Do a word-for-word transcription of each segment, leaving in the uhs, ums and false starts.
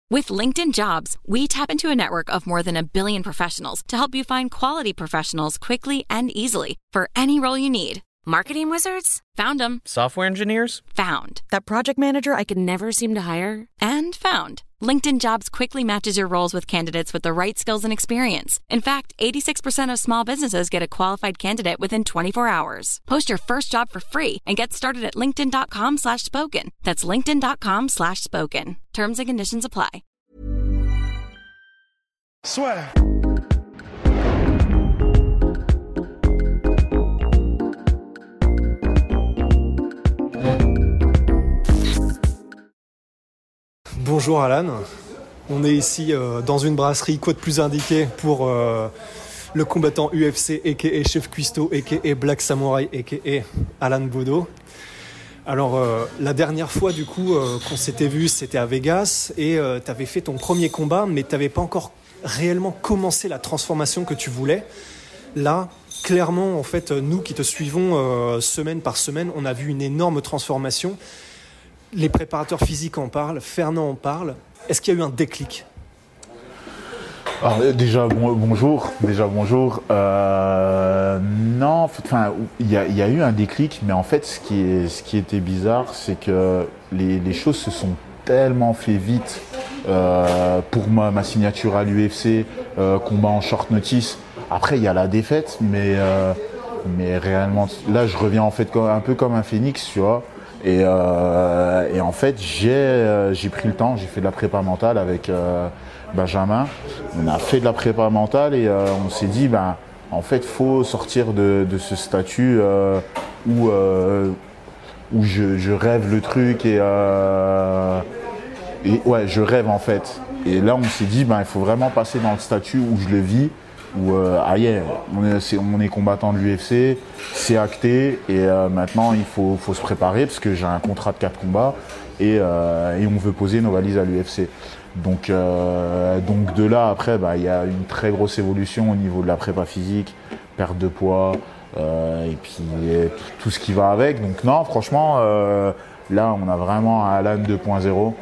With LinkedIn Jobs, we tap into a network of more than a billion professionals to help you find quality professionals quickly and easily for any role you need. Marketing wizards? Found them. Software engineers? Found. That project manager I could never seem to hire? And found. LinkedIn Jobs quickly matches your roles with candidates with the right skills and experience. In fact, eighty-six percent of small businesses get a qualified candidate within twenty-four hours. Post your first job for free and get started at linkedin.com slash spoken. That's linkedin.com slash spoken. Terms and conditions apply. Swear. Bonjour Alan, on est ici euh, dans une brasserie, quoi de plus indiqué pour euh, le combattant U F C aka Chef Cuisto aka Black Samurai aka Alan Baudot. Alors euh, la dernière fois du coup euh, qu'on s'était vu, c'était à Vegas et euh, t'avais fait ton premier combat mais t'avais pas encore réellement commencé la transformation que tu voulais. Là, clairement en fait nous qui te suivons euh, semaine par semaine, on a vu une énorme transformation. Les préparateurs physiques en parlent, Fernand en parle. Est-ce qu'il y a eu un déclic ? Alors déjà bon, bonjour, déjà bonjour. Euh, non, enfin il y a, y a eu un déclic, mais en fait ce qui est, ce qui était bizarre, c'est que les, les choses se sont tellement fait vite euh, pour ma, ma signature à l'U F C, euh, combat en short notice. Après il y a la défaite, mais euh, mais réellement là je reviens en fait comme, un peu comme un phénix, tu vois. Et, euh, et en fait, j'ai, euh, j'ai pris le temps, j'ai fait de la prépa mentale avec euh, Benjamin. On a fait de la prépa mentale et euh, on s'est dit, ben, en fait, il faut sortir de, de ce statut euh, où, euh, où je, je rêve le truc et, euh, et ouais, je rêve en fait. Et là, on s'est dit, ben, il faut vraiment passer dans le statut où je le vis. Où euh, ah yeah, on est, c'est, on est combattant de l'U F C, c'est acté et euh, maintenant il faut, faut se préparer parce que j'ai un contrat de quatre combats et, euh, et on veut poser nos valises à l'U F C. Donc, euh, donc de là après bah, il y a une très grosse évolution au niveau de la prépa physique, perte de poids euh, et puis et tout, tout ce qui va avec. Donc non franchement euh, là on a vraiment un Alan deux point zéro.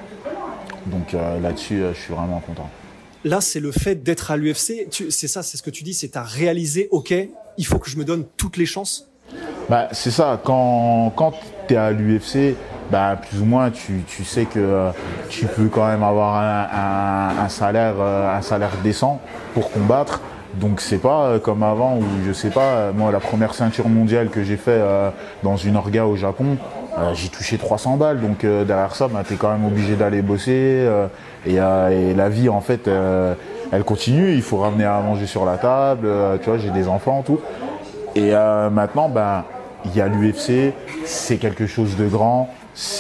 Donc euh, là-dessus euh, je suis vraiment content. Là, c'est le fait d'être à l'U F C. Tu, c'est ça, c'est ce que tu dis, c'est à réaliser, ok, il faut que je me donne toutes les chances. Bah, c'est ça, quand, quand tu es à l'U F C, bah, plus ou moins, tu, tu sais que euh, tu peux quand même avoir un, un, un, salaire, euh, un salaire décent pour combattre. Donc, c'est pas euh, comme avant où, je sais pas, moi, la première ceinture mondiale que j'ai fait euh, dans une orga au Japon, euh, j'ai touché trois cents balles. Donc, euh, derrière ça, bah, tu es quand même obligé d'aller bosser. Euh, Et, euh, et la vie en fait euh, elle continue, il faut ramener à manger sur la table, euh, tu vois, j'ai des enfants, tout. Et euh, maintenant ben il y a l'U F C, c'est quelque chose de grand,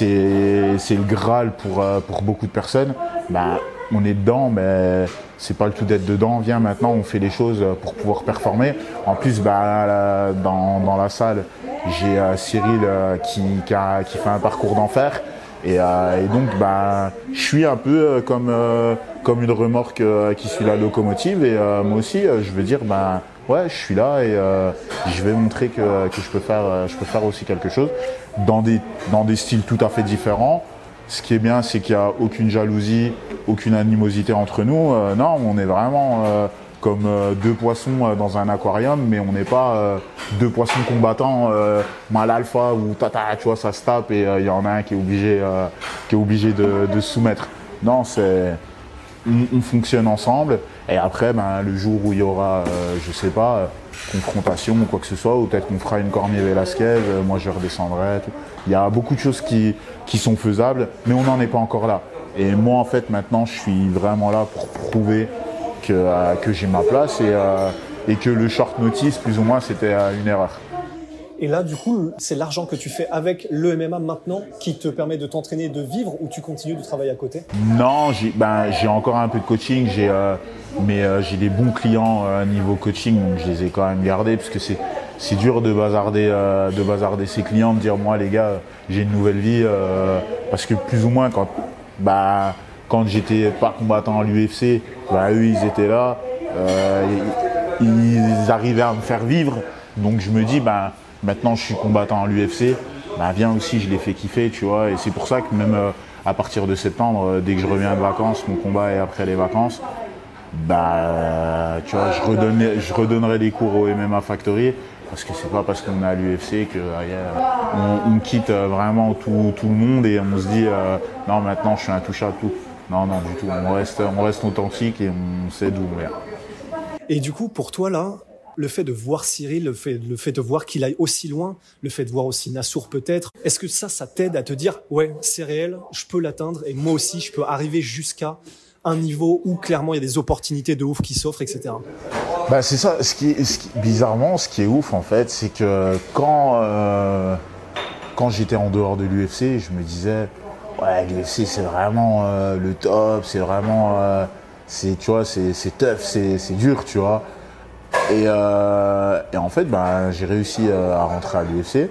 c'est, c'est le Graal pour, euh, pour beaucoup de personnes. Ben, on est dedans, mais c'est pas le tout d'être dedans, viens maintenant on fait les choses pour pouvoir performer. En plus ben, dans, dans la salle j'ai euh, Cyril euh, qui, qui, a, qui fait un parcours d'enfer. Et, euh, et donc, bah, je suis un peu euh, comme, euh, comme une remorque euh, qui suit la locomotive. Et euh, moi aussi, euh, je veux dire, bah, ouais, je suis là et euh, je vais montrer que, que je peux faire, euh, je peux faire aussi quelque chose dans des, dans des styles tout à fait différents. Ce qui est bien, c'est qu'il n'y a aucune jalousie, aucune animosité entre nous. Euh, non, on est vraiment euh, comme euh, deux poissons euh, dans un aquarium, mais on n'est pas euh, deux poissons combattants euh, mal alpha où tata, tu vois, ça se tape et il euh, y en a un qui est obligé, euh, qui est obligé de, de se soumettre. Non, c'est on, on fonctionne ensemble et après, ben, le jour où il y aura, euh, je sais pas, euh, confrontation ou quoi que ce soit, ou peut-être qu'on fera une Cormier Velasquez, euh, moi je redescendrai. Tout. Il y a beaucoup de choses qui, qui sont faisables, mais on n'en est pas encore là. Et moi, en fait, maintenant, je suis vraiment là pour prouver que, euh, que j'ai ma place et, euh, et que le short notice, plus ou moins, c'était euh, une erreur. Et là, du coup, c'est l'argent que tu fais avec le M M A maintenant qui te permet de t'entraîner et de vivre, ou tu continues de travailler à côté ? Non, j'ai, ben, j'ai encore un peu de coaching, j'ai, euh, mais euh, j'ai des bons clients euh, niveau coaching, donc je les ai quand même gardés, parce que c'est, c'est dur de bazarder, euh, de bazarder ses clients, de dire moi les gars, j'ai une nouvelle vie, euh, parce que plus ou moins quand, bah, quand j'étais pas combattant à l'U F C, bah, eux ils étaient là, euh, ils, ils arrivaient à me faire vivre, donc je me dis bah maintenant je suis combattant à l'U F C, bah viens aussi, je les fais kiffer, tu vois, et c'est pour ça que même euh, à partir de septembre, dès que je reviens de vacances, mon combat est après les vacances, bah, tu vois, je, redonne, je redonnerai des cours au M M A Factory. Parce que c'est pas parce qu'on est à l'U F C qu'on on, on quitte vraiment tout, tout le monde et on se dit euh, non, maintenant je suis intouchable, tout. Non, non, du tout. On reste, on reste authentique et on sait d'où on vient. Et du coup, pour toi, là, le fait de voir Cyril, le fait, le fait de voir qu'il aille aussi loin, le fait de voir aussi Nassour peut-être, est-ce que ça, ça t'aide à te dire ouais, c'est réel, je peux l'atteindre et moi aussi, je peux arriver jusqu'à un niveau où clairement il y a des opportunités de ouf qui s'offrent, et cetera. Bah c'est ça, ce qui est, ce qui, bizarrement, ce qui est ouf en fait, c'est que quand, euh, quand j'étais en dehors de l'U F C, je me disais, ouais, l'U F C c'est vraiment euh, le top, c'est vraiment, euh, c'est, tu vois, c'est, c'est tough, c'est, c'est dur, tu vois. Et, euh, et en fait, bah, j'ai réussi euh, à rentrer à l'U F C.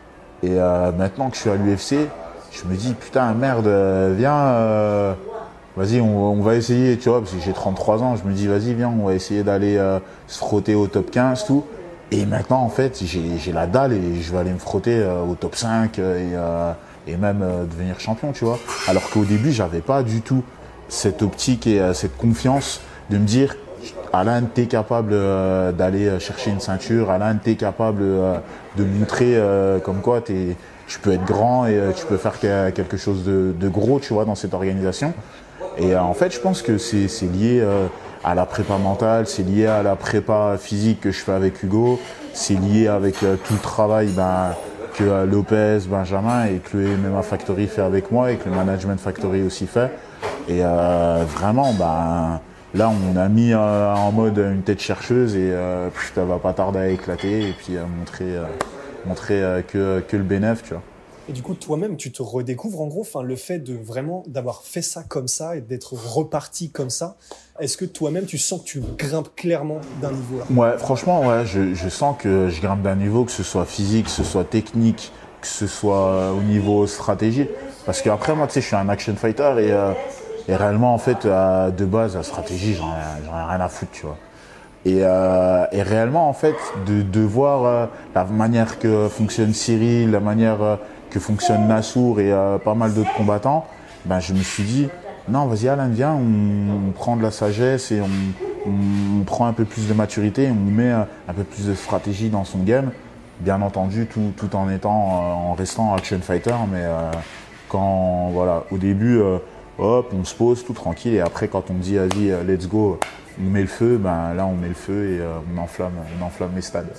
Et euh, maintenant que je suis à l'U F C, je me dis, putain, merde, viens... Euh, Vas-y, on, on va essayer, tu vois, parce que j'ai trente-trois ans, je me dis, vas-y, viens, on va essayer d'aller euh, se frotter au top quinze, tout. Et maintenant, en fait, j'ai, j'ai la dalle et je vais aller me frotter euh, au top cinq euh, et, euh, et même euh, devenir champion, tu vois. Alors qu'au début, j'avais pas du tout cette optique et euh, cette confiance de me dire, Alan, t'es capable euh, d'aller chercher une ceinture, Alan, t'es capable euh, de montrer euh, comme quoi t'es, tu peux être grand et euh, tu peux faire quelque chose de, de gros, tu vois, dans cette organisation. Et euh, en fait, je pense que c'est, c'est lié euh, à la prépa mentale, c'est lié à la prépa physique que je fais avec Hugo, c'est lié avec euh, tout le travail ben, que euh, Lopez, Benjamin et que le M M A Factory fait avec moi et que le Management Factory aussi fait. Et euh, vraiment, ben, là, on a mis euh, en mode une tête chercheuse et euh, putain, va pas tarder à éclater et puis euh, montrer, euh, montrer euh, que, que le bénéf, tu vois. Et du coup, toi-même, tu te redécouvres en gros, enfin, le fait de vraiment d'avoir fait ça comme ça et d'être reparti comme ça. Est-ce que toi-même, tu sens que tu grimpes clairement d'un niveau là ? Ouais, franchement, ouais, je, je sens que je grimpe d'un niveau, que ce soit physique, que ce soit technique, que ce soit au niveau stratégie. Parce qu'après, moi, tu sais, je suis un action fighter et, euh, et réellement, en fait, euh, de base, la stratégie, j'en ai, j'en ai rien à foutre, tu vois. Et, euh, et réellement, en fait, de, de voir euh, la manière que fonctionne Cyril, la manière euh, que fonctionne Nassour et euh, pas mal d'autres combattants, ben, je me suis dit, non, vas-y Alan, viens, on, on prend de la sagesse et on, on, on prend un peu plus de maturité et on met un, un peu plus de stratégie dans son game. Bien entendu, tout, tout en étant, euh, en restant action fighter, mais euh, quand, voilà, au début, euh, hop, on se pose tout tranquille et après, quand on me dit, vas-y, let's go, on met le feu, ben là, on met le feu et euh, on enflamme, on enflamme les stades.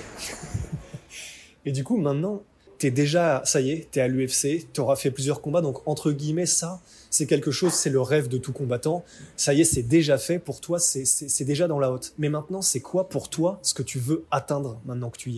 Et du coup, maintenant, t'es déjà, ça y est, t'es à l'U F C, t'auras fait plusieurs combats, donc entre guillemets, ça, c'est quelque chose, c'est le rêve de tout combattant. Ça y est, c'est déjà fait pour toi, c'est, c'est, c'est déjà dans la haute. Mais maintenant, c'est quoi pour toi ce que tu veux atteindre maintenant que tu y es ?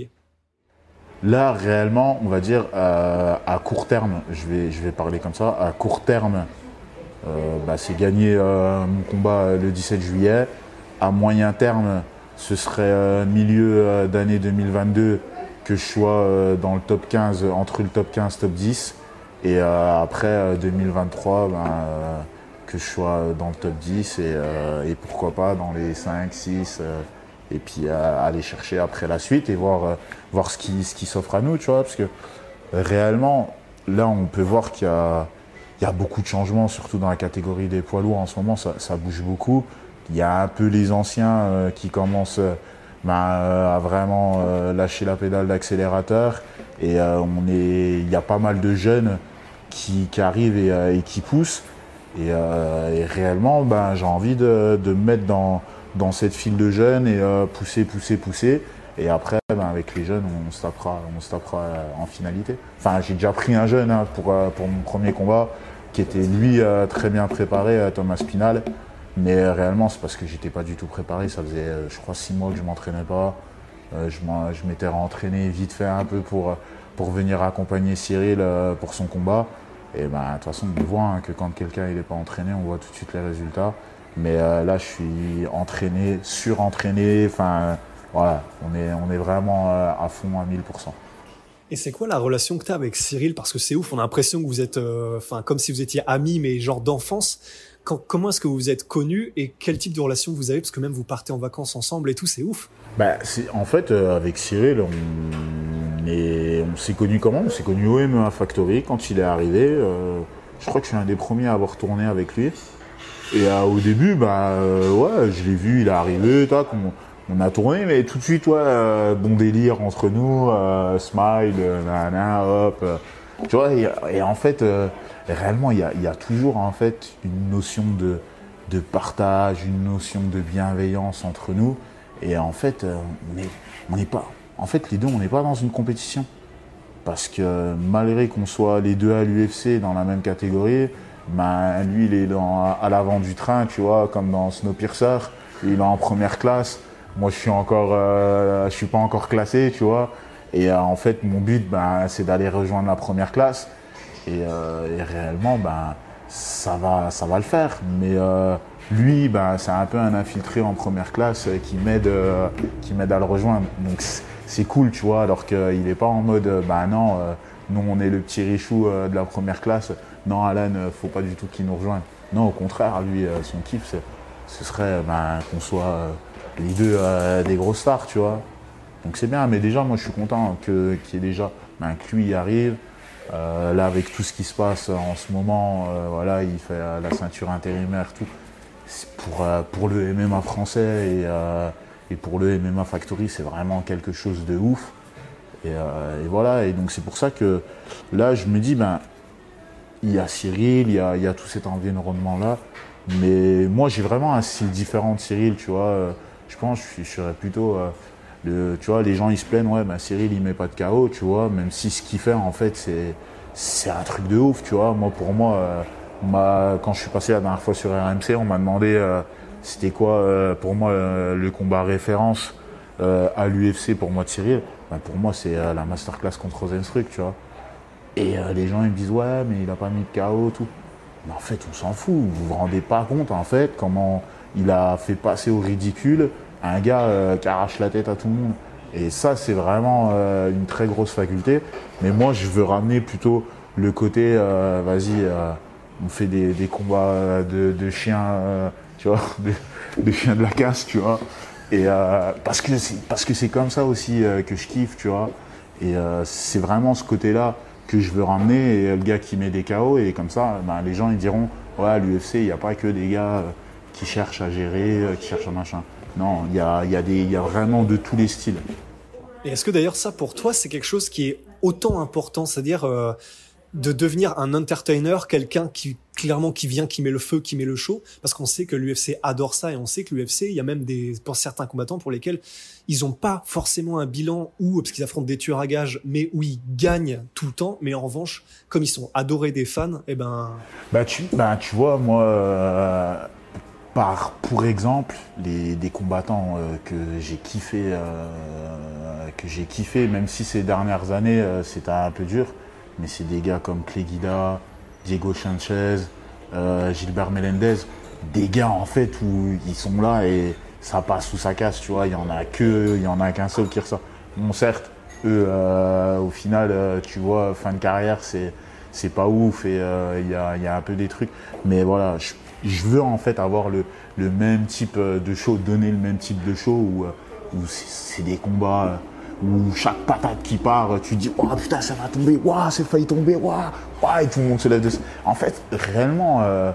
Là, réellement, on va dire, euh, à court terme, je vais, je vais parler comme ça, à court terme, euh, bah, c'est gagner euh, mon combat le dix-sept juillet. À moyen terme, ce serait euh, milieu euh, d'année deux mille vingt-deux que je sois euh, dans le top quinze, entre le top quinze, top dix. Et euh, après euh, deux mille vingt-trois, ben, euh, que je sois dans le top dix et, euh, et pourquoi pas dans les cinq, six. Euh, et puis euh, aller chercher après la suite et voir, euh, voir ce qui, ce qui s'offre à nous, tu vois. Parce que euh, réellement, là, on peut voir qu'il y a, il y a beaucoup de changements, surtout dans la catégorie des poids lourds. En ce moment, ça, ça bouge beaucoup. Il y a un peu les anciens euh, qui commencent euh, ben, euh, à vraiment euh, lâcher la pédale d'accélérateur. Et euh, on est, il y a pas mal de jeunes qui, qui arrivent et, euh, et qui poussent. Et, euh, et réellement, ben, j'ai envie de, de me mettre dans, dans cette file de jeunes et euh, pousser, pousser, pousser. Et après, ben, avec les jeunes, on se tapera, on se tapera en finalité. Enfin, j'ai déjà pris un jeune hein, pour, pour mon premier combat, qui était lui euh, très bien préparé, euh, Thomas Spinal. Mais euh, réellement, c'est parce que j'étais pas du tout préparé. Ça faisait, euh, je crois, six mois que je m'entraînais pas. Euh, je, je m'étais rentraîné vite fait un peu pour, pour venir accompagner Cyril euh, pour son combat. Et ben, de toute façon, on voit hein, que quand quelqu'un n'est pas entraîné, on voit tout de suite les résultats. Mais euh, là, je suis entraîné, surentraîné. Enfin, voilà, on est, on est vraiment euh, à fond à mille pour cent. Et c'est quoi la relation que tu as avec Cyril ? Parce que c'est ouf, on a l'impression que vous êtes, enfin, euh, comme si vous étiez amis, mais genre d'enfance. Quand, comment est-ce que vous vous êtes connus et quel type de relation vous avez ? Parce que même vous partez en vacances ensemble et tout, c'est ouf. Bah, c'est, en fait, euh, avec Cyril, on, est, on s'est connus comment ? On s'est connus au M M A Factory quand il est arrivé. Euh, Je crois que je suis un des premiers à avoir tourné avec lui. Et euh, au début, bah, euh, ouais, je l'ai vu, il est arrivé, tac, on, on a tourné, mais tout de suite, ouais, euh, bon délire entre nous, euh, smile, nanana, hop. Euh, tu vois, et, et en fait, euh, réellement, il y a, il y a toujours en fait une notion de, de partage, une notion de bienveillance entre nous. Et en fait, euh, on est, on n'est pas, en fait, les deux, on n'est pas dans une compétition. Parce que malgré qu'on soit les deux à l'U F C dans la même catégorie, ben, lui, il est dans, à l'avant du train, tu vois, comme dans Snowpiercer. Il est en première classe. Moi, je suis encore, euh, je suis pas encore classé, tu vois. Et euh, en fait, mon but, ben, c'est d'aller rejoindre la première classe. Et, euh, et réellement, ben, ça va, ça va le faire. Mais euh, lui, ben, c'est un peu un infiltré en première classe qui m'aide, euh, qui m'aide à le rejoindre. Donc, c'est cool, tu vois, alors qu'il n'est pas en mode, euh, ben non, euh, nous, on est le petit richou euh, de la première classe. Non, Alan, euh, faut pas du tout qu'il nous rejoigne. Non, au contraire, lui, euh, son kiff, c'est, ce serait ben, qu'on soit euh, les deux euh, des grosses stars, tu vois. Donc c'est bien, mais déjà, moi, je suis content que, qu'il y ait déjà, ben, que lui y arrive. Euh, là, avec tout ce qui se passe en ce moment, euh, voilà, il fait euh, la ceinture intérimaire, tout. C'est pour, euh, pour le M M A français et, euh, et pour le M M A Factory, c'est vraiment quelque chose de ouf. Et, euh, et voilà, et donc c'est pour ça que là, je me dis, ben, il y a Cyril, il y a, il y a tout cet environnement-là. Mais moi, j'ai vraiment un style différent de Cyril, tu vois. Je pense que je, je serais plutôt... Euh, le, tu vois, les gens, ils se plaignent, ouais, ben, Cyril, il met pas de K O, tu vois. Même si ce qu'il fait, en fait, c'est, c'est un truc de ouf, tu vois. Moi, pour moi, euh, ma, quand je suis passé la dernière fois sur R M C, on m'a demandé euh, c'était quoi, euh, pour moi, euh, le combat référence euh, à l'U F C pour moi de Cyril. Ben, pour moi, c'est euh, la masterclass contre Rozenstruik, tu vois. Et euh, les gens ils me disent ouais mais il a pas mis de K O tout. Mais en fait on s'en fout, vous vous rendez pas compte en fait comment il a fait passer au ridicule un gars euh, qui arrache la tête à tout le monde. Et ça c'est vraiment euh, une très grosse faculté. Mais moi je veux ramener plutôt le côté euh, vas-y euh, on fait des, des combats de, de chiens, euh, tu vois, de, de chiens de la casse, tu vois. Et euh, parce que c'est parce que c'est comme ça aussi euh, que je kiffe, tu vois. Et euh, c'est vraiment ce côté-là que je veux ramener, et le gars qui met des K O, et comme ça, ben, les gens ils diront ouais, à l'U F C, il n'y a pas que des gars euh, qui cherchent à gérer, euh, qui cherchent à machin. Non, il y a, y a des, y a vraiment de tous les styles. Et est-ce que d'ailleurs ça pour toi c'est quelque chose qui est autant important, c'est-à-dire euh, de devenir un entertainer, quelqu'un qui clairement qui vient, qui met le feu, qui met le show, parce qu'on sait que l'U F C adore ça, et on sait que l'U F C, il y a même des, pour certains combattants pour lesquels ils n'ont pas forcément un bilan où, parce qu'ils affrontent des tueurs à gages, mais où ils gagnent tout le temps, mais en revanche, comme ils sont adorés des fans, et ben... Bah tu, bah, tu vois, moi, euh, par, pour exemple, les, des combattants euh, que j'ai kiffé, euh, que j'ai kiffé, même si ces dernières années, euh, c'était un peu dur, mais c'est des gars comme Clay Guida, Diego Sanchez, euh, Gilbert Melendez, des gars en fait où ils sont là et ça passe ou ça casse, tu vois, il y en a que, il y en a qu'un seul qui ressort. Bon, certes, eux, euh, au final, euh, tu vois, fin de carrière, c'est, c'est pas ouf et il euh, y, a, y a un peu des trucs, mais voilà, je, je veux en fait avoir le, le même type de show, donner le même type de show où, où c'est, c'est des combats. Euh, où chaque patate qui part, tu dis « Oh putain, ça va tomber, waouh, c'est failli tomber, waouh, waouh » et tout le monde se lève de... En fait, réellement, euh,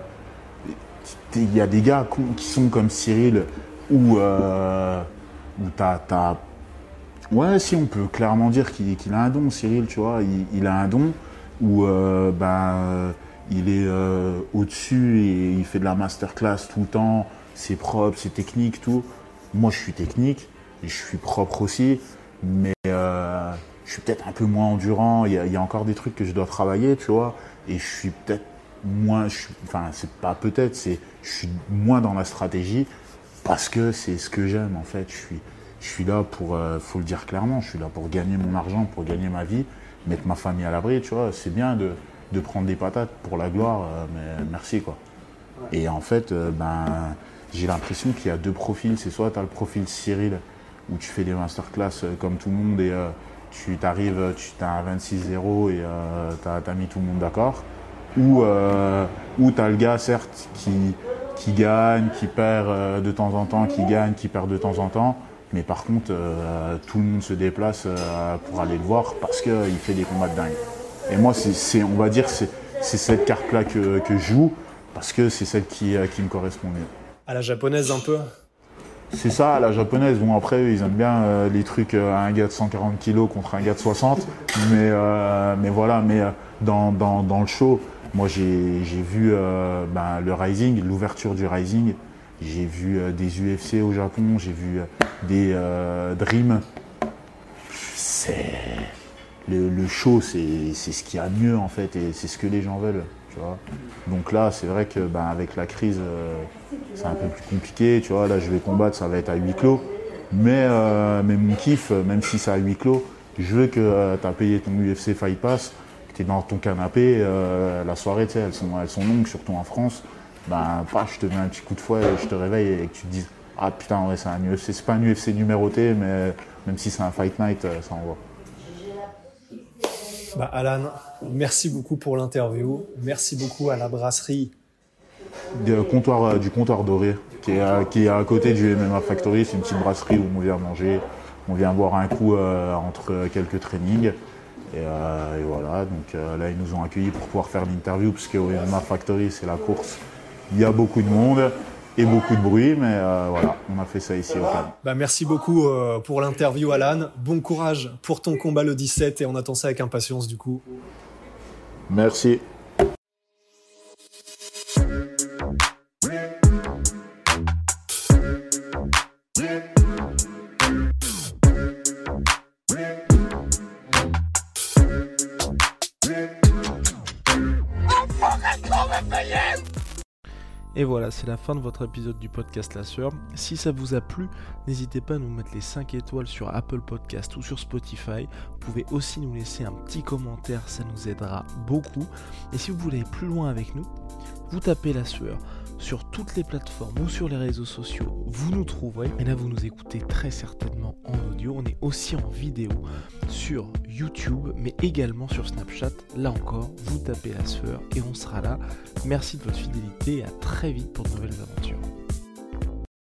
il y a des gars qui sont comme Cyril où, euh, où t'as, t'as... Ouais, si, on peut clairement dire qu'il, qu'il a un don, Cyril, tu vois, il, il a un don où euh, ben, il est euh, au-dessus et il fait de la masterclass tout le temps, c'est propre, c'est technique, tout. Moi, je suis technique, et je suis propre aussi. Mais euh, je suis peut-être un peu moins endurant, il y, a, il y a encore des trucs que je dois travailler, tu vois, et je suis peut-être moins, je suis, enfin c'est pas peut-être, c'est je suis moins dans la stratégie parce que c'est ce que j'aime en fait. Je suis, je suis là pour, euh, faut le dire clairement, je suis là pour gagner mon argent, pour gagner ma vie, mettre ma famille à l'abri, tu vois. C'est bien de, de prendre des patates pour la gloire, euh, mais merci quoi. Et en fait, euh, ben j'ai l'impression qu'il y a deux profils, c'est soit tu as le profil Cyril, où tu fais des masterclass euh, comme tout le monde et euh, tu t'arrives, tu as un vingt-six zéro et euh, tu as mis tout le monde d'accord. Ou euh, ou tu as le gars, certes, qui, qui gagne, qui perd euh, de temps en temps, qui gagne, qui perd de temps en temps. Mais par contre, euh, tout le monde se déplace euh, pour aller le voir parce qu'il fait des combats de dingue. Et moi, c'est, c'est, on va dire, c'est, c'est cette carte-là que, que je joue, parce que c'est celle qui, qui me correspond mieux. À la japonaise un peu? C'est ça, à la japonaise. Bon, après, ils aiment bien euh, les trucs euh, à un gars de cent quarante kilos contre un gars de soixante. Mais, euh, mais voilà, mais euh, dans, dans, dans le show, moi, j'ai, j'ai vu euh, ben, le Rising, l'ouverture du Rising. J'ai vu euh, des U F C au Japon, j'ai vu euh, des euh, Dream. C'est... Le, le show, c'est, c'est ce qu'il y a de mieux, en fait, et c'est ce que les gens veulent. Tu vois. Donc là, c'est vrai que ben, avec la crise, euh, c'est un peu plus compliqué. Tu vois. Là, je vais combattre, ça va être à huis clos. Mais, euh, mais mon kiff, même si c'est à huis clos, je veux que euh, tu as payé ton U F C Fight Pass, que tu es dans ton canapé. Euh, la soirée, tu sais, elles sont, elles sont longues, surtout en France. Ben, pas, je te mets un petit coup de fouet, je te réveille et que tu te dises ah putain, ouais, c'est un U F C. C'est pas un U F C numéroté, mais même si c'est un Fight Night, ça envoie. Bah Alan, merci beaucoup pour l'interview. Merci beaucoup à la brasserie du comptoir, du comptoir doré, qui est, à, qui est à côté du M M A Factory. C'est une petite brasserie où on vient manger, on vient boire un coup euh, entre quelques trainings. Et, euh, et voilà, donc euh, là ils nous ont accueillis pour pouvoir faire l'interview, parce qu'au M M A Factory c'est la course. Il y a beaucoup de monde et beaucoup de bruit, mais euh, voilà, on a fait ça ici au Cannes. Bah merci beaucoup euh, pour l'interview Alan. Bon courage pour ton combat le dix-sept et on attend ça avec impatience du coup. Merci. Et voilà, c'est la fin de votre épisode du podcast La Sueur. Si ça vous a plu, n'hésitez pas à nous mettre les cinq étoiles sur Apple Podcast ou sur Spotify. Vous pouvez aussi nous laisser un petit commentaire, ça nous aidera beaucoup. Et si vous voulez aller plus loin avec nous, vous tapez La Sueur sur toutes les plateformes ou sur les réseaux sociaux, vous nous trouverez. Et là, vous nous écoutez très certainement en audio. On est aussi en vidéo sur YouTube, mais également sur Snapchat. Là encore, vous tapez La Sueur et on sera là. Merci de votre fidélité et à très vite pour de nouvelles aventures.